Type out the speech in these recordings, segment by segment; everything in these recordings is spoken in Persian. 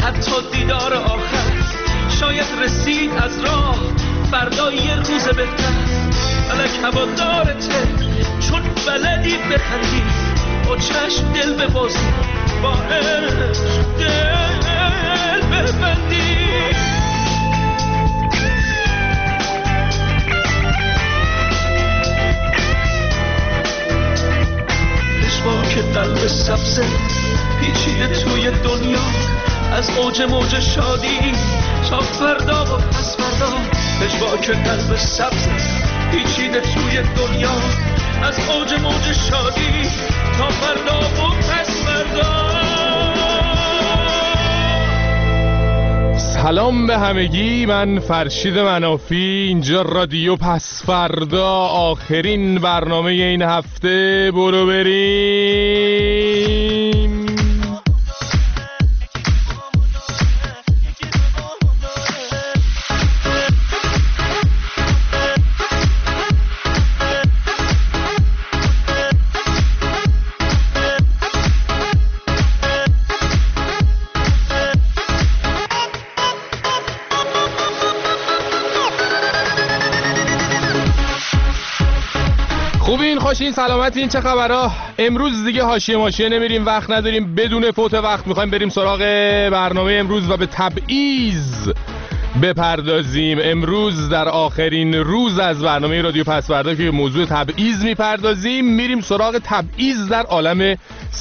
حتی دیدار آخر شاید رسید از راه فردا یه روز بهتر. فلک هوادارته چون بلدی بخندی، با چشم دل ببازی، با عشق دل ببندی. که قلب سبزه پیچیده توی دنیا، از اوج موج شادی تا فردا و پس فردا. که قلب سبزه پیچیده توی دنیا، از اوج موج شادی تا فردا و پس فردا. سلام به همگی، من فرشید منافی، اینجا رادیو پس فردا، آخرین برنامه این هفته. برو بریم. خوشین سلامتین، چه خبرها؟ امروز دیگه حاشیه ماشیه نمیریم، وقت نداریم، بدون فوت وقت میخوایم بریم سراغ برنامه امروز و به تبعیض بپردازیم. امروز در آخرین روز از برنامه رادیو پس فردا که موضوع تبعیض میپردازیم، میریم سراغ تبعیض در عالم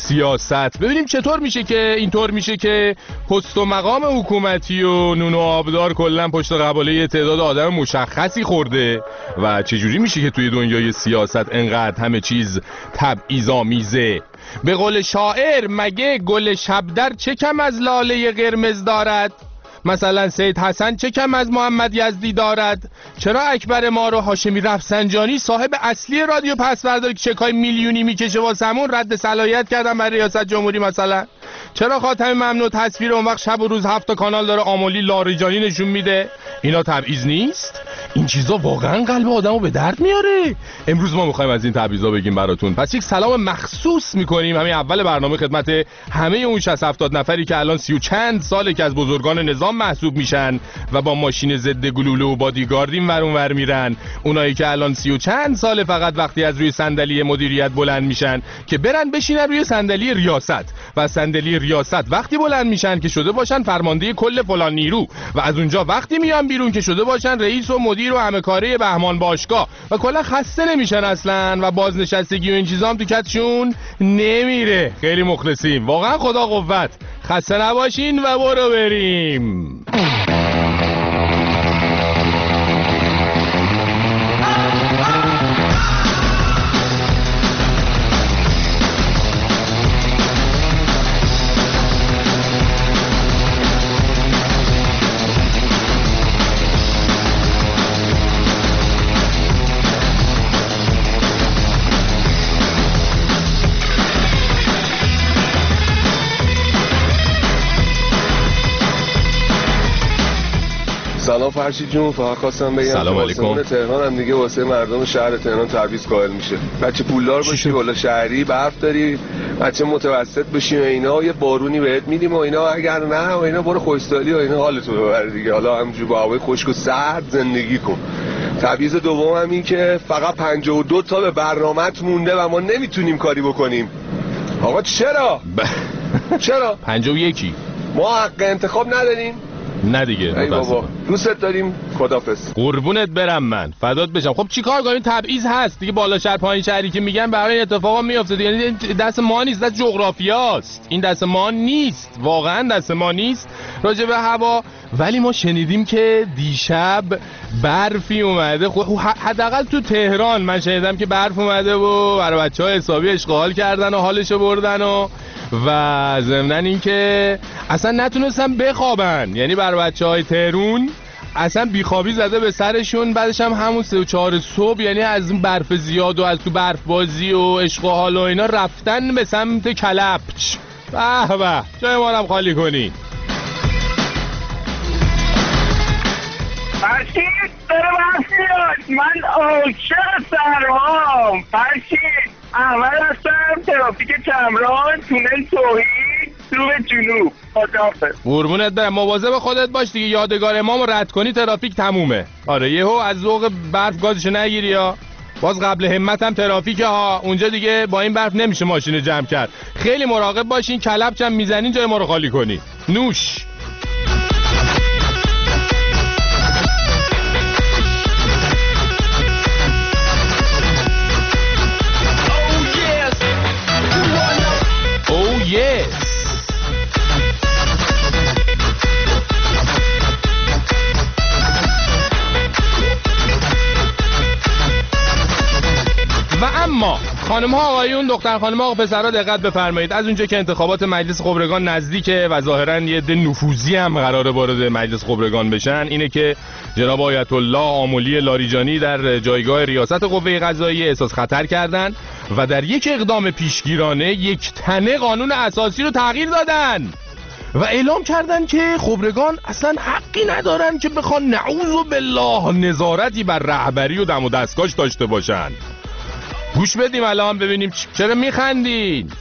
سیاست. ببینیم چطور میشه که اینطور میشه که پست و مقام حکومتی و نون و آبدار کلا پشت قباله تعداد آدم مشخصی خورده و چجوری میشه که توی دنیای سیاست انقدر همه چیز تبعیض‌آمیزه. به قول شاعر، مگه گل شبدر چه کم از لاله قرمز دارد؟ مثلا سید حسن چه کم از محمد یزدی دارد؟ چرا اکبر ما رو هاشمی رفسنجانی صاحب اصلی رادیو پس فردا که چکای میلیونی میکشه واسمون رد صلاحیت کردن برای ریاست جمهوری؟ مثلا چرا خاتم ممنوع تصویر اون وقت شب و روز 7 کانال داره آملی لاریجانی نشون میده؟ اینا تبعیض نیست؟ این چیزا واقعا قلب آدمو به درد میاره. امروز ما میخوایم از این تبعیضا بگیم براتون. پس یک سلام مخصوص میکنیم همین اول برنامه خدمت همه اون 60-70 نفری که الان 30 و چند ساله که از بزرگان نظام محسوب میشن و با ماشین ضد گلوله و بادیگارد این ور اون ور میرن. اونایی که الان 30 و چند ساله فقط وقتی از روی صندلی مدیریت بلند میشن که برن بشینن روی صندلی ریاست و صندلی ریاست وقتی بلند میشن که شده باشن فرمانده کل فلان نیرو و از اونجا وقتی میان بیرون که شده باشن رئیس و مدیر و همه کاره بهمان باشگاه و کلا خسته نمیشن اصلا و بازنشستگی و این چیزا هم تو کتشون نمیره. خیلی مخلصیم، واقعا خدا قوت. خسته نباشین و برو بریم. سلام فرشید جون، فقط خواستم بگم سلام علیکم. تهران هم دیگه واسه مردم شهر تهران تبعیض قائل میشه. بچه پولدار باشی، بالا شهری برف داری، بچه متوسط بشی و اینا، یه بارونی بهت میدیم و اینا، اگر نه و اینا برو خوشحالی و اینا حالتو ببر دیگه. حالا همونجوری با هوای خشک و سرد زندگی کن. تبعیض دوم هم این که فقط 52 تا به برنامه‌ت مونده و ما نمیتونیم کاری بکنیم. آقا چرا؟ چرا؟ 51 ما حق انتخاب نداریم؟ نه دیگه. ای بابا دوستت داریم، خدافظ. قربونت برم، من فدات بشم. خب چیکار کنیم؟ تبعیض هست دیگه، بالا شهر پایین شهری که میگن برای این اتفاقا میفته دیگه. یعنی دست ما نیست، دست جغرافیاست. این دست ما نیست، واقعا دست ما نیست راجع به هوا. ولی ما شنیدیم که دیشب برفی اومده. حداقل تو تهران من شنیدم که برف اومده و برای بچه‌ها حسابی اشغال کردن و حالشو بردن و ضمنن این که اصلا نتونستن بخوابن. یعنی برای بچه‌های تهرون اصلا بیخوابی زده به سرشون. بعدش هم همون 3 و 4 صبح، یعنی از اون برف زیاد و از تو برف بازی و عشق و حال و اینا رفتن به سمت کلبچ. به به، جای ما رو خالی کنی. فرشید داره من عاشق سرمام. فرشید احمد هستم، ترافیک کمران تونل توحید رو به جنوب. قربونت برم، مواظب خودت باش دیگه، یادگار امامو رد کنی ترافیک تمومه. آره یهو از ذوق برف گازشو نگیری یا باز قبل همت هم ترافیکه ها، اونجا دیگه با این برف نمیشه ماشین جمع کرد. خیلی مراقب باشین، کلبچ هم میزنین جای ما رو خالی کنی. نوش. Oh yes. و اما خانم ها آقایون، دختر خانم ها آقا پسرها دقت بفرمایید. از اونجا که انتخابات مجلس خبرگان نزدیکه و ظاهرا یه عده نفوذی هم قراره وارد مجلس خبرگان بشن، اینه که جناب آیت الله آملی لاریجانی در جایگاه ریاست قوه قضاییه احساس خطر کردن و در یک اقدام پیشگیرانه یک تنه قانون اساسی رو تغییر دادن و اعلام کردن که خبرگان اصلا حقی ندارن که بخوان نعوذ بالله نظارتی بر رهبری و دم و دستگاهش داشته باشن. گوش بدیم الان ببینیم چرا میخندین.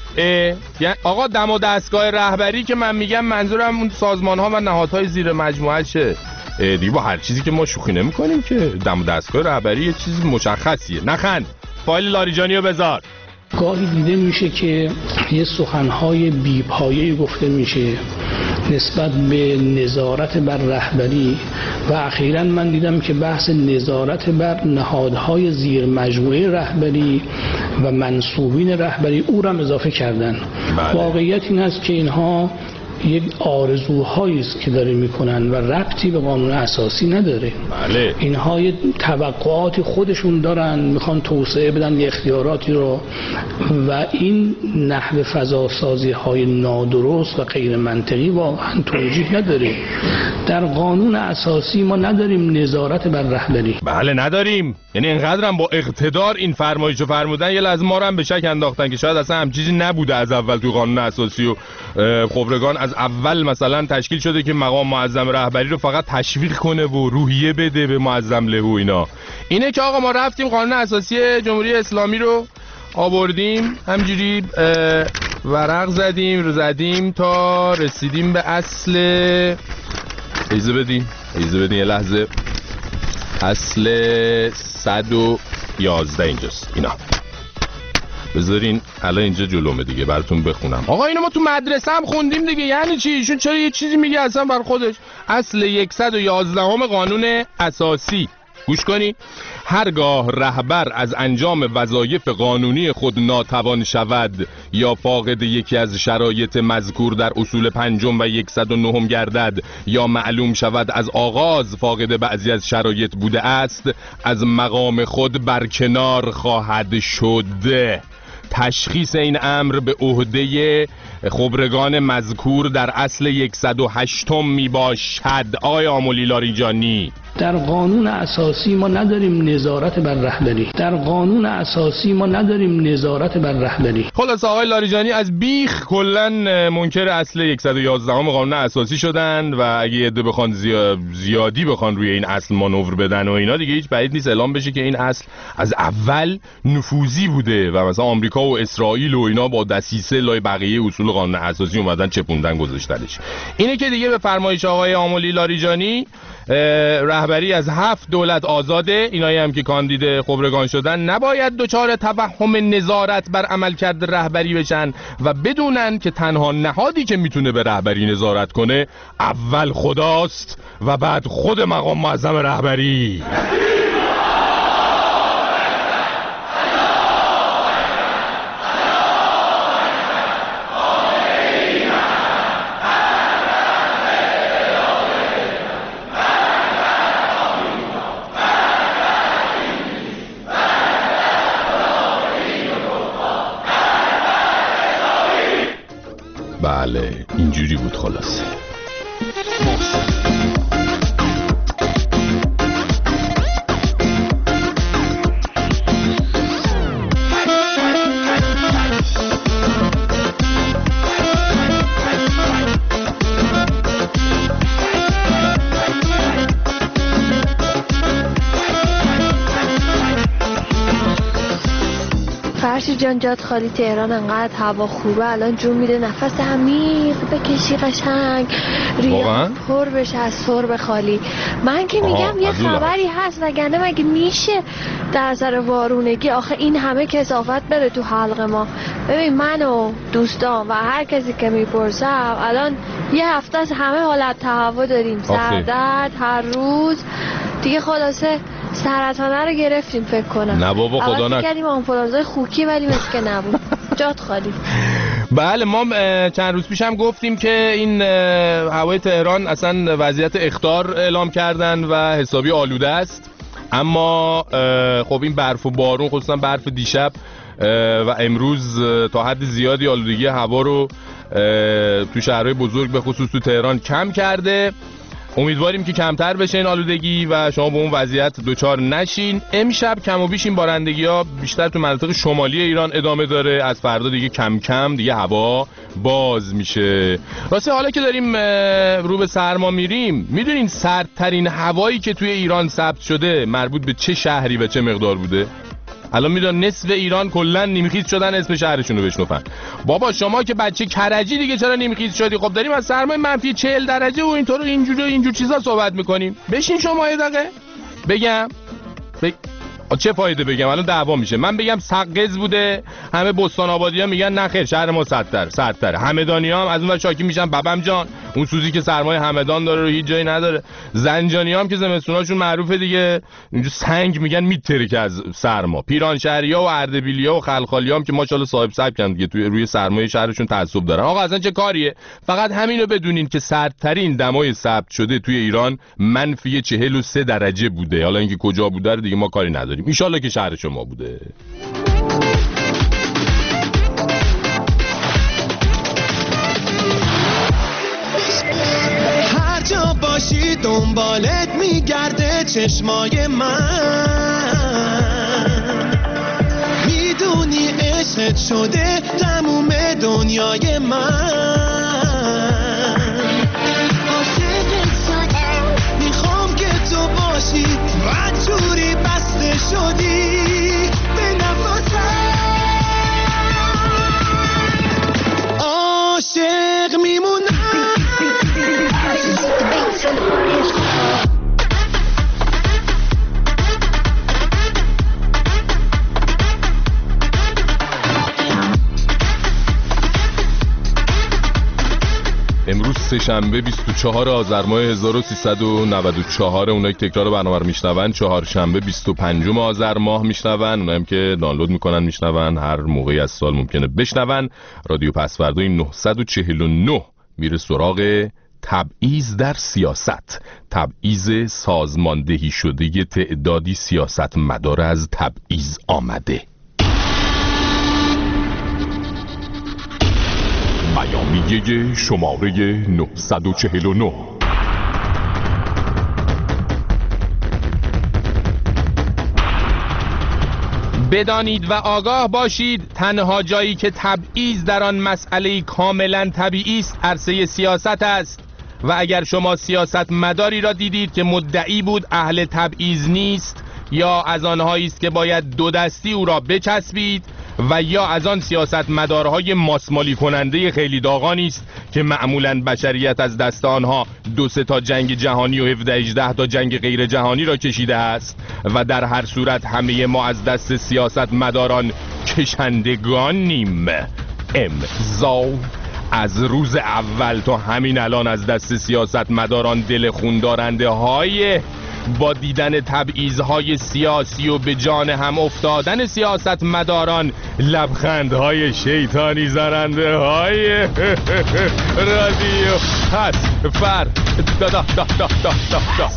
آقا دم و دستگاه رهبری که من میگم منظورم اون سازمان ها و نهادهای زیر مجموعه شه دیگه، با هر چیزی که ما شوخی نمی کنیم که. دم و دستگاه رهبری یه چیز مشخصیه. نخند، فایل لاریجانی رو بذار. گاهی دیده میشه که یه سخنهای بی‌پایه‌ای گفته میشه نسبت به نظارت بر رهبری و اخیراً من دیدم که بحث نظارت بر نهادهای زیر مجموعه رهبری و منصوبین رهبری او را اضافه کردن. واقعیت این است که اینها یک آرزوهایی است که داره میکنن و ربطی به قانون اساسی نداره. بله. اینها یه توقعاتی خودشون دارن، میخوان توسعه بدن یه اختیاراتی رو و این نحو فضاسازی های نادرست و غیر منطقی واقعا توجیه نداره. در قانون اساسی ما نداریم نظارت بر رهبری. بله نداریم، یعنی اینقدرم با اقتدار این فرمایشو فرمودن یه لحظه ما رو هم به شک انداختن که شاید اصلا هم چیزی نبوده از اول تو قانون اساسی و خبرگان از اول مثلا تشکیل شده که مقام معظم رهبری رو فقط تشویق کنه و روحیه بده به معظم له و اینا. اینه که آقا ما رفتیم قانون اساسی جمهوری اسلامی رو آوردیم، همجوری ورق زدیم تا رسیدیم به اصل. اجازه بدین یه لحظه. اصل 111 اینجاست. اینا بذارین الان اینجا جلومه دیگه براتون بخونم. آقا اینو ما تو مدرسه هم خوندیم دیگه، یعنی چی؟ ایشون چرا یه چیزی میگه اصلا بر خودش؟ اصل 111 قانون اساسی. گوش کنی. هرگاه رهبر از انجام وظایف قانونی خود ناتوان شود یا فاقد یکی از شرایط مذکور در اصول 5 و 109 گردد یا معلوم شود از آغاز فاقد بعضی از شرایط بوده است، از مقام خود برکنار خواهد شد. تشخیص این امر به عهده خبرگان مذکور در اصل 108 می باشد. آقای آملی لاریجانی، در قانون اساسی ما نداریم نظارت بر رهبری. خلاص آقای لاریجانی از بیخ کلن منکر اصل 111 قانون اساسی شدن و اگه عده بخوان زیادی بخوان روی این اصل مانور بدن و اینا دیگه هیچ بعید نیست اعلام بشه که این اصل از اول نفوذی بوده و مثلا آمریکا و اسرائیل و اینا با دسیسه لای بقیه اصول قانون اساسی اومدن چپوندن گذاشتنش. اینه که دیگه به فرمایش آقای آملی لاریجانی رهبری از 7 دولت آزاده. اینایی هم که کاندید خبرگان شدن نباید دچار توهم نظارت بر عملکرد رهبری بشن و بدونن که تنها نهادی که میتونه به رهبری نظارت کنه اول خداست و بعد خود مقام معظم رهبری. بله اینجوری بود خلاصه. جان جات خالی تهران انقدر هوا خوبه الان جون میده نفس عمیق بکشی قشنگ ریه پر بشه از سرب خالی. من که میگم یه خبری هست وگرنه مگه میشه در سر وارونگی آخه این همه کثافت بره تو حلق ما. ببین من و دوستان و هر کسی که میپرسم الان یه هفته از همه حالت تهوع داریم، سردرد هر روز دیگه، خلاصه سرطانه رو گرفتیم فکر کنم. نه بابا خدا نکنه کردیم آنفولانزای خوکی ولی مثل که نبود. جات خالی. بله ما چند روز پیش هم گفتیم که این هوای تهران اصلا وضعیت اخطار اعلام کردن و حسابی آلوده است، اما خب این برف و بارون خصوصا برف دیشب و امروز تا حد زیادی آلودگی هوا رو تو شهرهای بزرگ به خصوص تو تهران کم کرده. امیدواریم که کمتر بشه این آلودگی و شما به اون وضعیت دوچار نشین. امشب کم و بیش این بارندگی ها بیشتر تو مناطق شمالی ایران ادامه داره، از فردا دیگه کم کم دیگه هوا باز میشه. راستی حالا که داریم رو به سرما میریم، میدونین سردترین هوایی که توی ایران ثبت شده مربوط به چه شهری و چه مقدار بوده؟ الان میدونن نصف ایران کلا نیمخیز شدن اسم شهرشون رو بشنفن. بابا شما که بچه کرجی دیگه چرا نیمخیز شدی؟ خب داریم از سرمای منفی 40 درجه و اینطور اینجور چیزا صحبت میکنیم. بشین شما یه دقیقه بگم چه فایده بگم؟ الان دعوا میشه. من بگم سقز بوده، همه بستان آبادی‌ها میگن نه خیر شهر ما سردتره. همدانی‌ها هم از اون ور شاکی میشن بابم جان اون سوزی که سرمای همدان داره رو هیچ جایی نداره. زنجانی‌ها هم که زمستوناشون معروفه دیگه اینجا سنگ میگن میترکه از سرما. پیرانشهری‌ها و اردبیلی‌ها و خلخالی‌ها هم که ماشاءالله صاحب سبکن دیگه توی روی سرمای شهرشون تعصب دارن. آقا اصلا چه کاریه؟ فقط همینو بدونین که سردترین دمای ثبت شده توی ایران منفی 43 درجه بوده. حالا اینکه کجا بوده دیگه ما کاری نداریم. ان شاءالله که شهر شما بوده. هر جا باشی دنبالت میگرده چشمای من، میدونی عشقت شده تموم دنیای من. عاشقت شدم میخوام که تو باشی و جوری بسته شدی به نفسم، عاشق میمونم. امروز سه‌شنبه 24 آذر ماه 1394. اونایی که تکرار برنامه رو میشنون چهارشنبه 25 آذر ماه میشنون، اونایی که دانلود میکنن میشنون، هر موقعی از سال ممکنه بشنون. رادیو پسوردای 949 میره سراغ تبعیض در سیاست، تبعیض سازماندهی شده تعدادی سیاست مدار از تبعیض آمده. بیانیه شماره 949. بدانید و آگاه باشید تنها جایی که تبعیض در آن مسئله کاملا طبیعی است عرصه سیاست است و اگر شما سیاست مداری را دیدید که مدعی بود اهل تبعیض نیست یا از آنهایی است که باید دو دستی او را بچسبید و یا از آن سیاست مدارهای ماسمالی کننده خیلی داغانی است که معمولاً بشریت از دست آنها 2-3 تا جنگ جهانی و 17-18 تا جنگ غیر جهانی را کشیده است و در هر صورت همه ما از دست سیاست مداران کشندگانیم. امضا. از روز اول تا همین الان از دست سیاست مداران دل خون دارنده های با دیدن تبعیض‌های سیاسی و به جان هم افتادن سیاست مداران لبخندهای شیطانی زننده های رادیو پسورد.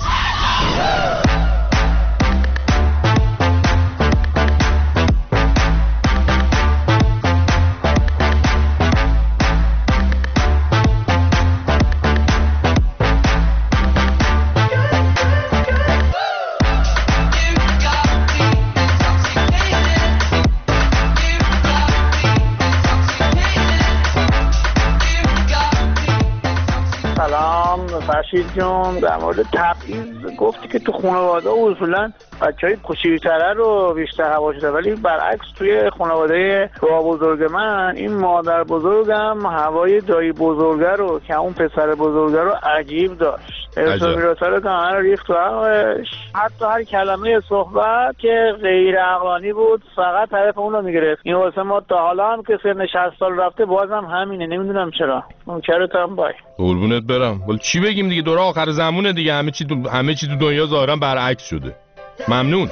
رشید جون در مورد تبعیض گفتی که تو خانواده اصولا بچهای کوچیک‌تره رو بیشتر هوا شده، ولی برعکس توی خانواده با بزرگ من این مادر بزرگم هوای دایی بزرگه رو که اون پسر بزرگه رو عجیب داشت. میراثا رو که همه رو ریخت تو عقلش. حتی هر کلمه صحبت که غیر عقلانی بود فقط طرف اون رو میگرفت. این واسه ما تا حالا هم که سن 60 سال رفته بازم همینه، نمیدونم چرا. اون چرتم بای قربونت برم. ولی چی بگیم دیگه، دوره آخر زمونه دیگه، همه چی تو دنیا ظاهرا برعکس شده. ممنون.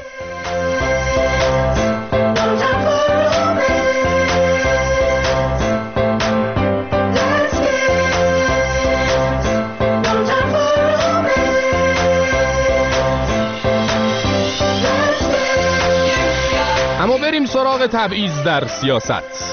اما بریم سراغ تبعیض در سیاست.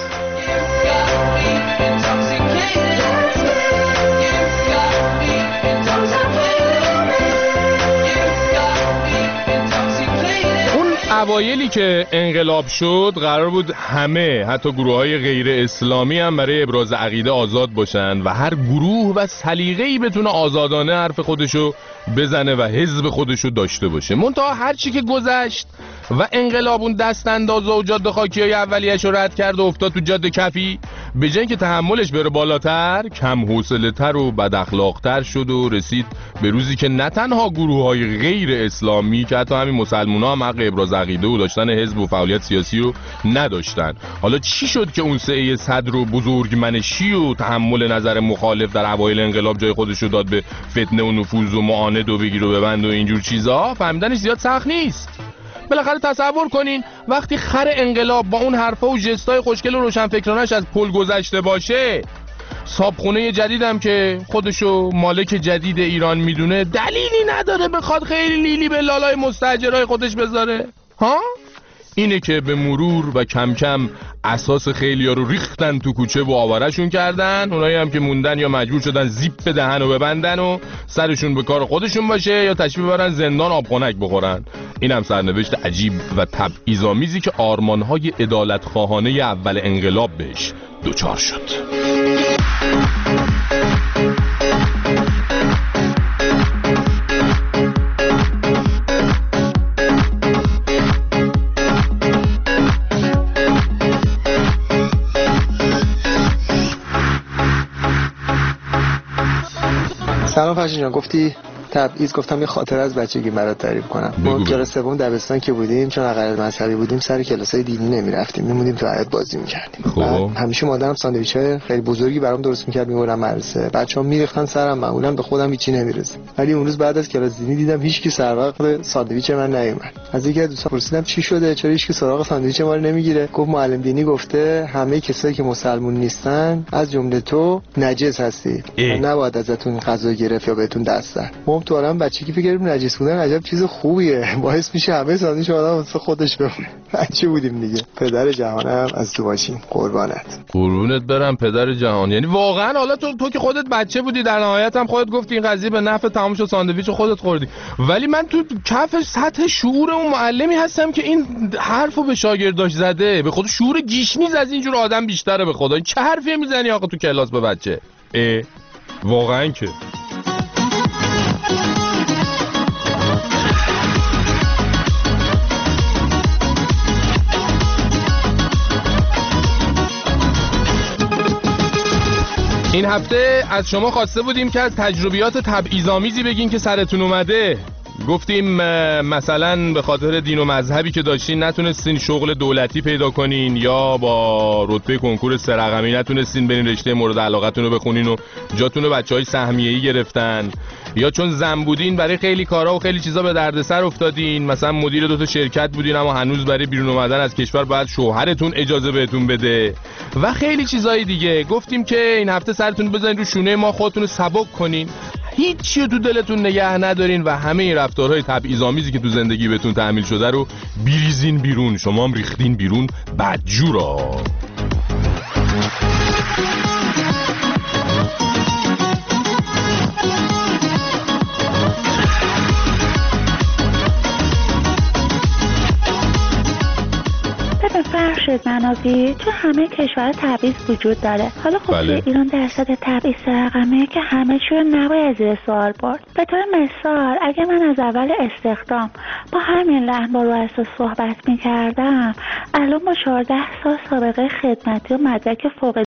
اوایلی که انقلاب شد قرار بود همه حتی گروه‌های غیر اسلامی هم برای ابراز عقیده آزاد باشن و هر گروه و سلیقه‌ای بتونه آزادانه حرف خودشو بزنه و حزب خودشو داشته باشه. منتها هر چی که گذشت و انقلاب اون دست انداز و جاده خاکی‌های اولیه‌اش رو رد کرد و افتاد تو جاده کفی، به جای اینکه تحملش بره بالاتر کم حوصله‌تر و بد اخلاق‌تر شد و رسید به روزی که نه تنها گروه‌های غیر اسلامی که حتی همین مسلمان‌ها هم حق ابراز عقیده و داشتن حزب و فعالیت سیاسی رو نداشتن. حالا چی شد که اون سعی صدر و بزرگمنشی و تحمل نظر مخالف در اوایل انقلاب جای خودش رو داد به فتنه و نفوذ و معاند و بگیر و ببند و اینجور چیزا؟ فهمیدنش زیاد سخت نیست. بالاخره تصور کنین وقتی خر انقلاب با اون حرفا و جستای خوشگل و روشنفکرانش از پل گذشته باشه، صابخونه جدیدم که خودشو مالک جدید ایران میدونه دلیلی نداره بخواد خیلی لیلی به لالای مستاجرای خودش بذاره. ها؟ اینه که به مرور و کم کم اساس خیلیا رو ریختن تو کوچه و آوارشون کردن. اونایی هم که موندن یا مجبور شدن زیپ بدهن و ببندن و سرشون به کار خودشون باشه یا تشریف ببرن زندان آبخنک بخورن. اینم سرنوشت عجیب و تبعیض‌آمیزی که آرمان‌های عدالت‌خواهانه اول انقلاب بهش دوچار شد. سلام فرشید جان، گفتی تبعیض، گفتم یه خاطره از بچگی برات تعریف کنم. ما کلاس سوم دبستان که بودیم، چون عقاید مذهبی بودیم سر کلاسای دینی نمیرفتیم، میمونیم تو حیاط بازی میکردیم. همیشه مادرم ساندویچای خیلی بزرگی برام درست میکرد میبرم مدرسه. بچه‌ها میریختن سرم، معمولا به خودم هیچی نمیرسه. ولی اون روز بعد از کلاس دینی دیدم هیچکی سر وقت ساندویچ من نیومد. از یکی از دوستان پرسیدم چی شده، چرا هیچکی سراغ ساندویچ ما رو نمیگیره؟ گفت معلم دینی گفته همه کسایی که مسلمون نیستن از جمله تو نجس هستی و نباید ازتون غذا گرفت یا بهتون دست زد. ما تو عالم بچگی فکر کردیم نجس بودن عجب چیز خوبیه، باعث میشه همه ساندویچ آدم واسه خودش بمونه. بچه بودیم دیگه. پدر جهانم از تو باشین، قربانت. قربونت برم پدر جهان. یعنی واقعا حالا تو که خودت بچه بودی در نهایت هم خودت گفتی این قضیه به نفع تمام شد، ساندویچ خودت خوردی، ولی من تو کف سطح شعور اون معلمی هستم که این حرفو به شاگرداش زده. به خود شعور گیشنیز از اینجور آدم بیشتره. به خدا چه حرفی میزنی آقا تو کلاس به بچه؟ واقعا که این هفته از شما خواسته بودیم که از تجربیات تبعیض‌آمیزی بگین که سرتون اومده. گفتیم مثلا به خاطر دین و مذهبی که داشتین نتونستین شغل دولتی پیدا کنین، یا با رتبه کنکور 3 رقمی نتونستین برین رشته مورد علاقتون رو بخونین و جاتون رو بچهای سهمیه‌ای گرفتن، یا چون زن بودین برای خیلی کارا و خیلی چیزا به دردسر افتادین. مثلا مدیر 2 تا شرکت بودین اما هنوز برای بیرون اومدن از کشور باید شوهرتون اجازه بهتون بده و خیلی چیزای دیگه. گفتیم که این هفته سرتون بزنین رو شونه ما، خودتون رو سبک کنین، هیچی تو دلتون نگه ندارین و همه این رفتارهای تبعیض‌آمیزی که تو زندگی بهتون تحمیل شده رو بریزین بیرون. شما هم ریختین بیرون بدجورا. فرشید من منافی تو همه کشور تبعیض وجود داره. حالا خب بله. ایران درصد تبعیض رقمه که همه چیو نباید زیر سوال برد. به طور مثال اگه من از اول استخدام با همین لحن با رؤسا صحبت میکردم، الان با 14 سال سابقه خدمتی و مدرک فوق